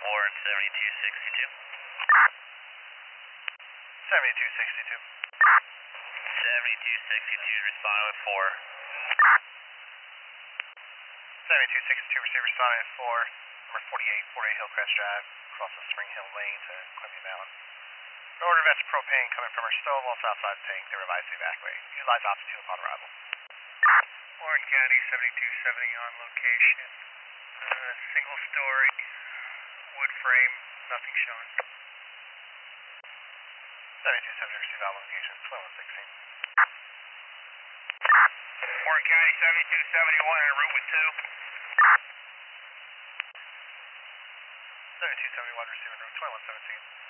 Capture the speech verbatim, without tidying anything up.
Warren seventy-two sixty-two. seventy-two sixty-two. seventy-two sixty-two responding with four. seventy-two sixty-two, receiver responding with four. Number forty-eight, forty-eight Hillcrest Drive, across the Spring Hill Lane to Columbia Mountain. Order vets propane coming from our stove off outside the tank. They were advised to evacuate. Utilize altitude upon arrival. Warren County seventy-two seventy on location. Uh, single story, wood frame, nothing showing. seventy-two seventy, receive out location, twenty-one sixteen. Warren County seventy-two seventy-one en route with two. seventy-two seventy-one, receiving room twenty-one seventeen.